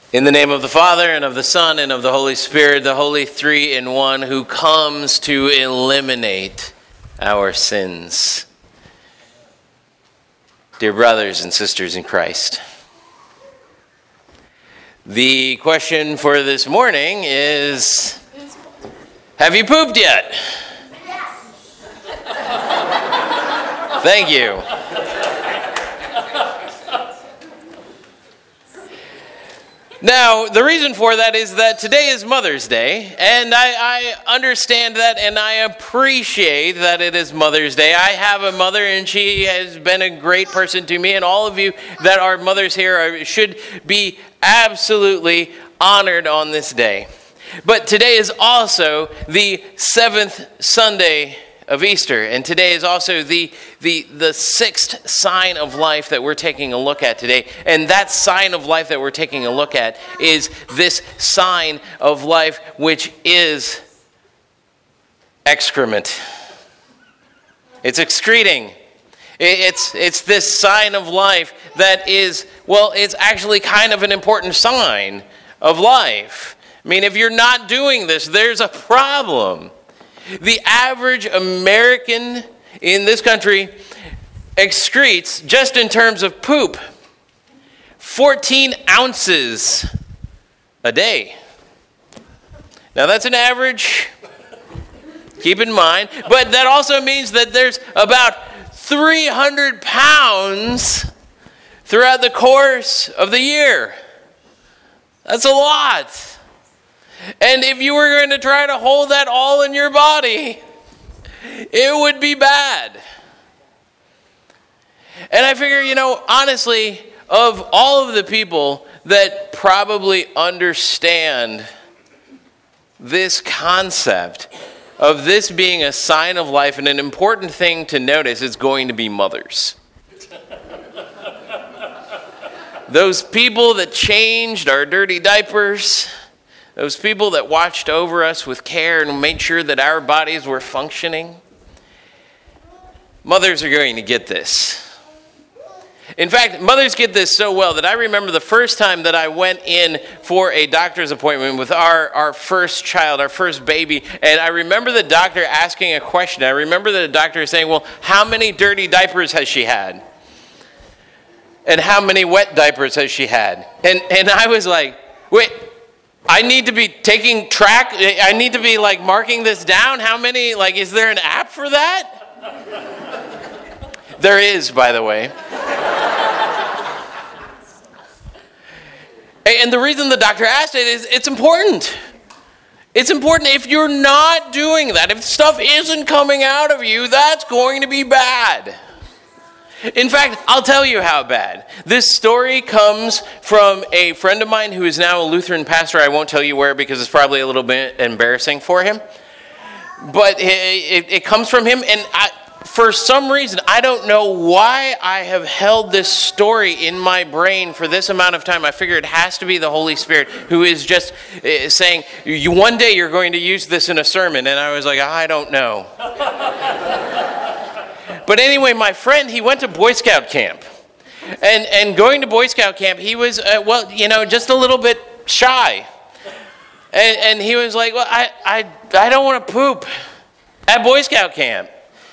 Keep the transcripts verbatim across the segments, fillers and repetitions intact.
In the name of the Father, and of the Son, and of the Holy Spirit, the Holy Three in One, who comes to eliminate our sins. Dear brothers and sisters in Christ, the question for this morning is, have you pooped yet? Yes. Thank you. Now, the reason for that is that today is Mother's Day, and I, I understand that and I appreciate that it is Mother's Day. I have a mother, and she has been a great person to me, and all of you that are mothers here are, should be absolutely honored on this day. But today is also the seventh Sunday of Easter, and today is also the, the the sixth sign of life that we're taking a look at today. And that sign of life that we're taking a look at is this sign of life, which is excrement. It's excreting. It's it's this sign of life that is, well, it's actually kind of an important sign of life. I mean, if you're not doing this, there's a problem. The average American in this country excretes, just in terms of poop, fourteen ounces a day. Now that's an average, keep in mind, but that also means that there's about three hundred pounds throughout the course of the year. That's a lot. And if you were going to try to hold that all in your body, it would be bad. And I figure, you know, honestly, of all of the people that probably understand this concept of this being a sign of life and an important thing to notice, it's going to be mothers. Those people that changed our dirty diapers, those people that watched over us with care and made sure that our bodies were functioning. Mothers are going to get this. In fact, mothers get this so well that I remember the first time that I went in for a doctor's appointment with our, our first child, our first baby, and I remember the doctor asking a question. I remember the doctor saying, well, how many dirty diapers has she had? And how many wet diapers has she had? And, and I was like, wait, I need to be taking track, I need to be like marking this down. How many, like, is there an app for that? There is, by the way. And the reason the doctor asked it is it's important. It's important. If you're not doing that, if stuff isn't coming out of you, that's going to be bad. In fact, I'll tell you how bad. This story comes from a friend of mine who is now a Lutheran pastor. I won't tell you where because it's probably a little bit embarrassing for him. But it, it, it comes from him, and I, for some reason, I don't know why I have held this story in my brain for this amount of time. I figure it has to be the Holy Spirit who is just uh, saying, "You one day you're going to use this in a sermon." And I was like, I don't know. But anyway, my friend, he went to Boy Scout camp. And and going to Boy Scout camp, he was, uh, well, you know, just a little bit shy. And, and he was like, well, I, I, I don't want to poop at Boy Scout camp.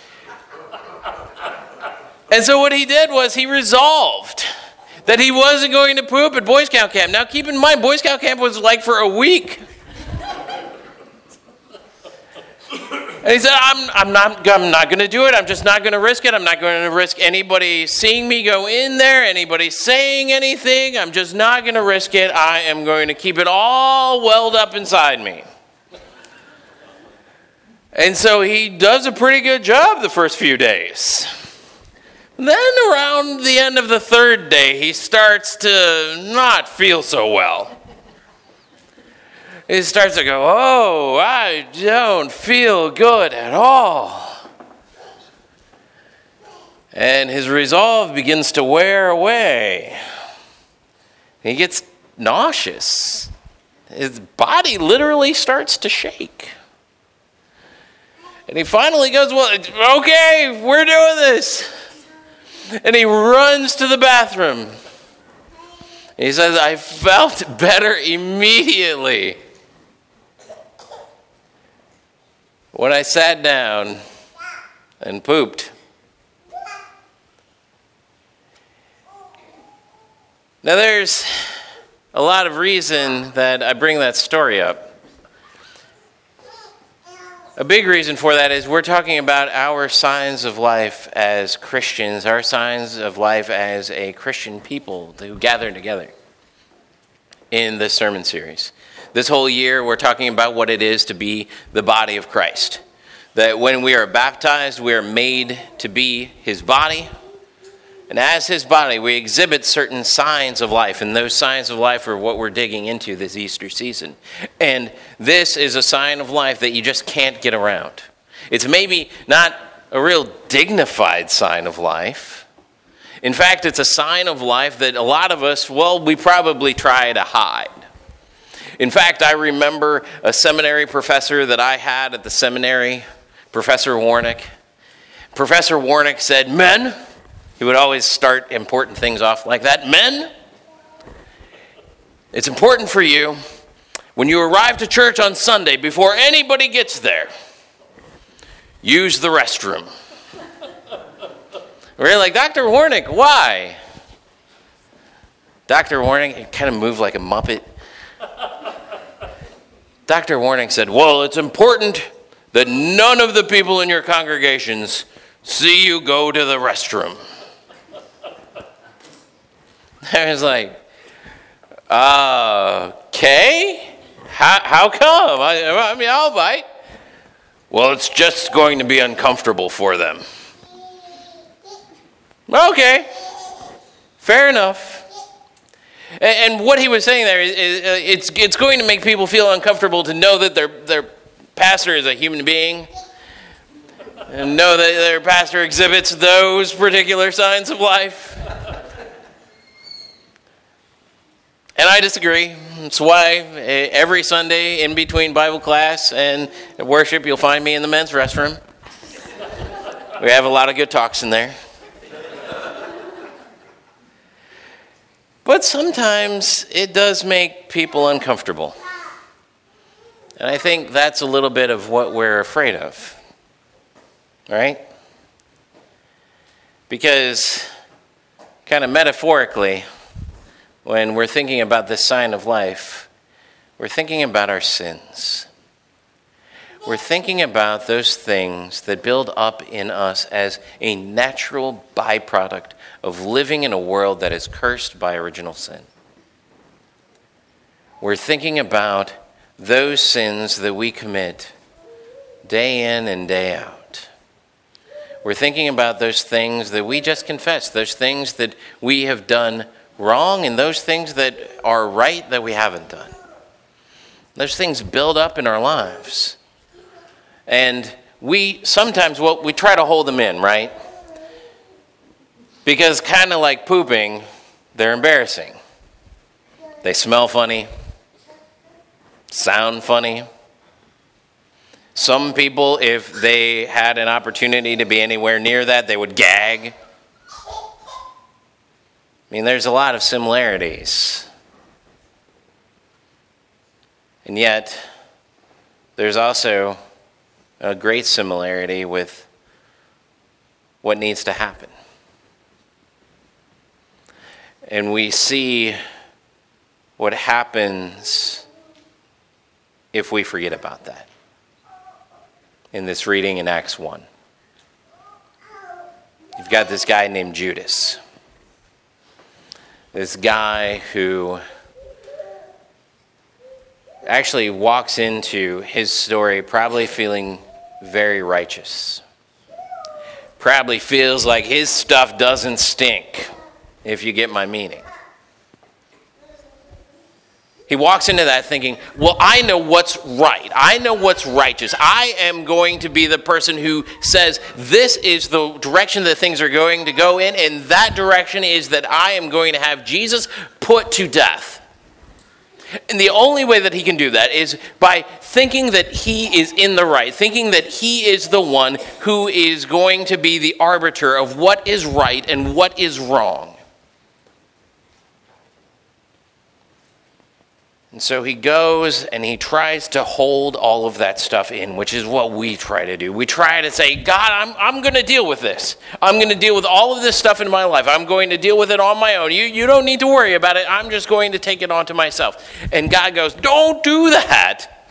And so what he did was he resolved that he wasn't going to poop at Boy Scout camp. Now, keep in mind, Boy Scout camp was like for a week. And he said, I'm, I'm not, I'm not going to do it. I'm just not going to risk it. I'm not going to risk anybody seeing me go in there, anybody saying anything. I'm just not going to risk it. I am going to keep it all welled up inside me. And so he does a pretty good job the first few days. Then around the end of the third day, he starts to not feel so well. He starts to go, oh, I don't feel good at all. And his resolve begins to wear away. He gets nauseous. His body literally starts to shake. And he finally goes, well, okay, we're doing this. And he runs to the bathroom. He says, I felt better immediately when I sat down and pooped. Now there's a lot of reason that I bring that story up. A big reason for that is we're talking about our signs of life as Christians, our signs of life as a Christian people who gather together in this sermon series. This whole year we're talking about what it is to be the body of Christ. That when we are baptized, we are made to be his body. And as his body, we exhibit certain signs of life, and those signs of life are what we're digging into this Easter season. And this is a sign of life that you just can't get around. It's maybe not a real dignified sign of life. In fact, it's a sign of life that a lot of us, well, we probably try to hide. In fact, I remember a seminary professor that I had at the seminary, Professor Warnick. Professor Warnick said, men, he would always start important things off like that. Men, it's important for you when you arrive to church on Sunday, before anybody gets there, use the restroom. We're like, Doctor Warnick, why? Doctor Warnick kind of moved like a Muppet. Doctor Warnick said, well, it's important that none of the people in your congregations see you go to the restroom. I was like, uh, okay, how, how come? I, I mean, I'll bite. Well, it's just going to be uncomfortable for them. Okay, fair enough. And, and what he was saying there is, is uh, it's it's going to make people feel uncomfortable to know that their their pastor is a human being, and know that their pastor exhibits those particular signs of life. And I disagree. That's why every Sunday in between Bible class and worship, you'll find me in the men's restroom. We have a lot of good talks in there. But sometimes it does make people uncomfortable. And I think that's a little bit of what we're afraid of. Right? Because, kind of metaphorically, when we're thinking about this sign of life, we're thinking about our sins. We're thinking about those things that build up in us as a natural byproduct of living in a world that is cursed by original sin. We're thinking about those sins that we commit day in and day out. We're thinking about those things that we just confess, those things that we have done wrong, and those things that are right that we haven't done. Those things build up in our lives. And we sometimes, well, we try to hold them in, right? Because kind of like pooping, they're embarrassing. They smell funny, sound funny. Some people, if they had an opportunity to be anywhere near that, they would gag. I mean, there's a lot of similarities. And yet, there's also a great similarity with what needs to happen. And we see what happens if we forget about that in this reading in Acts one. You've got this guy named Judas. This guy who actually walks into his story probably feeling very righteous. Probably feels like his stuff doesn't stink, if you get my meaning. He walks into that thinking, well, I know what's right. I know what's righteous. I am going to be the person who says this is the direction that things are going to go in, and that direction is that I am going to have Jesus put to death. And the only way that he can do that is by thinking that he is in the right, thinking that he is the one who is going to be the arbiter of what is right and what is wrong. And so he goes and he tries to hold all of that stuff in, which is what we try to do. We try to say, God, I'm, I'm going to deal with this. I'm going to deal with all of this stuff in my life. I'm going to deal with it on my own. You, you don't need to worry about it. I'm just going to take it onto myself. And God goes, don't do that,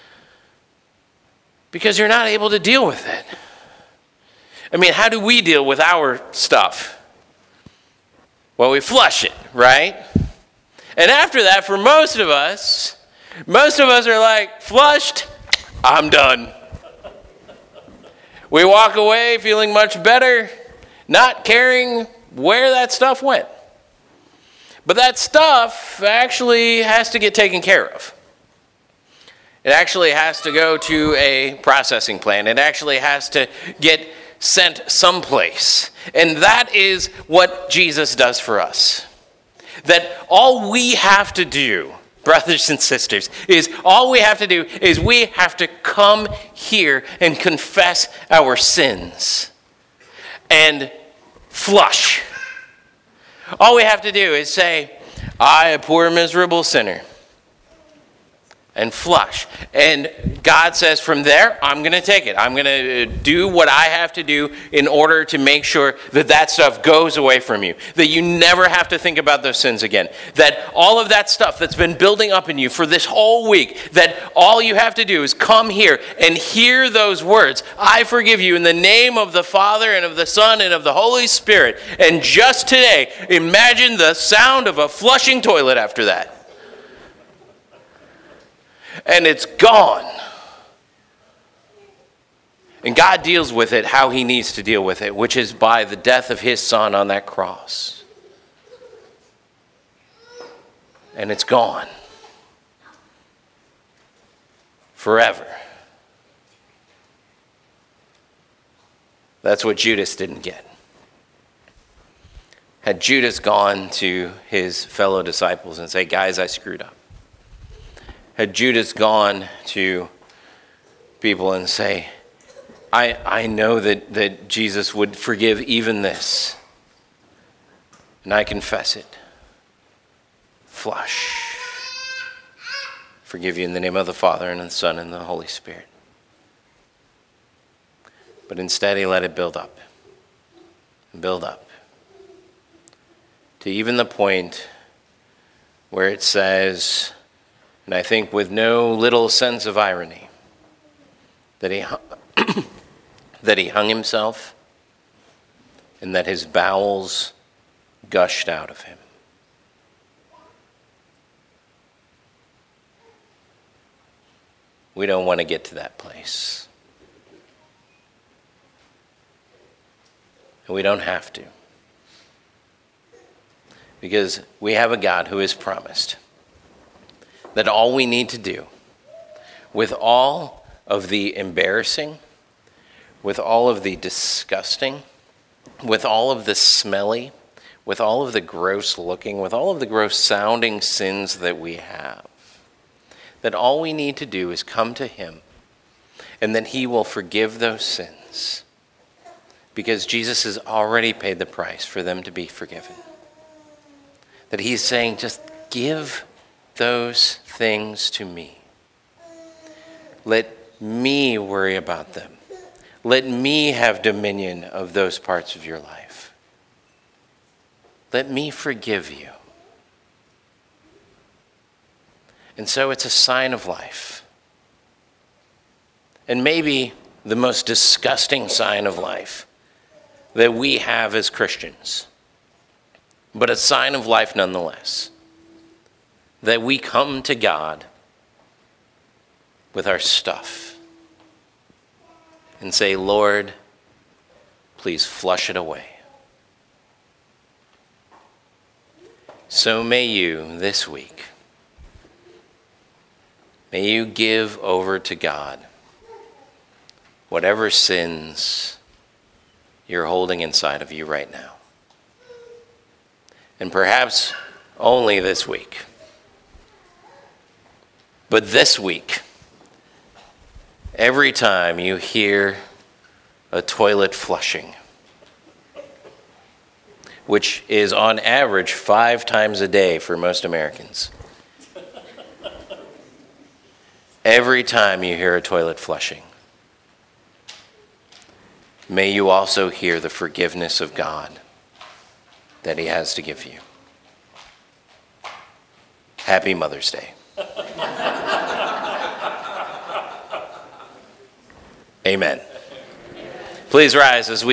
because you're not able to deal with it. I mean, how do we deal with our stuff? Well, we flush it, right? And after that, for most of us, most of us are like, flushed, I'm done. We walk away feeling much better, not caring where that stuff went. But that stuff actually has to get taken care of. It actually has to go to a processing plant. It actually has to get sent someplace. And that is what Jesus does for us. That all we have to do, brothers and sisters, is all we have to do is we have to come here and confess our sins and flush. All we have to do is say, I, a poor, miserable sinner, and flush. And God says, from there, I'm going to take it. I'm going to do what I have to do in order to make sure that that stuff goes away from you. That you never have to think about those sins again. That all of that stuff that's been building up in you for this whole week, that all you have to do is come here and hear those words. I forgive you in the name of the Father and of the Son and of the Holy Spirit. And just today, imagine the sound of a flushing toilet after that. And it's gone. And God deals with it how he needs to deal with it, which is by the death of his Son on that cross. And it's gone. Forever. That's what Judas didn't get. Had Judas gone to his fellow disciples and say, guys, I screwed up. Had Judas gone to people and say, I, I know that, that Jesus would forgive even this, and I confess it. Flush. Forgive you in the name of the Father and the Son and the Holy Spirit. But instead he let it build up and build up to even the point where it says, and I think with no little sense of irony, that he that he hung himself and that his bowels gushed out of him. We don't want to get to that place. And we don't have to. Because we have a God who has promised that all we need to do, with all of the embarrassing, with all of the disgusting, with all of the smelly, with all of the gross looking, with all of the gross sounding sins that we have, that all we need to do is come to him, and that he will forgive those sins, because Jesus has already paid the price for them to be forgiven. That he's saying, just give those things to me. Let me worry about them. Let me have dominion of those parts of your life. Let me forgive you. And so it's a sign of life. And maybe the most disgusting sign of life that we have as Christians, but a sign of life nonetheless, that we come to God with our stuff and say, Lord, please flush it away. So may you this week, may you give over to God whatever sins you're holding inside of you right now. And perhaps only this week. But this week, every time you hear a toilet flushing, which is on average five times a day for most Americans, every time you hear a toilet flushing, may you also hear the forgiveness of God that he has to give you. Happy Mother's Day. Amen. Please rise as we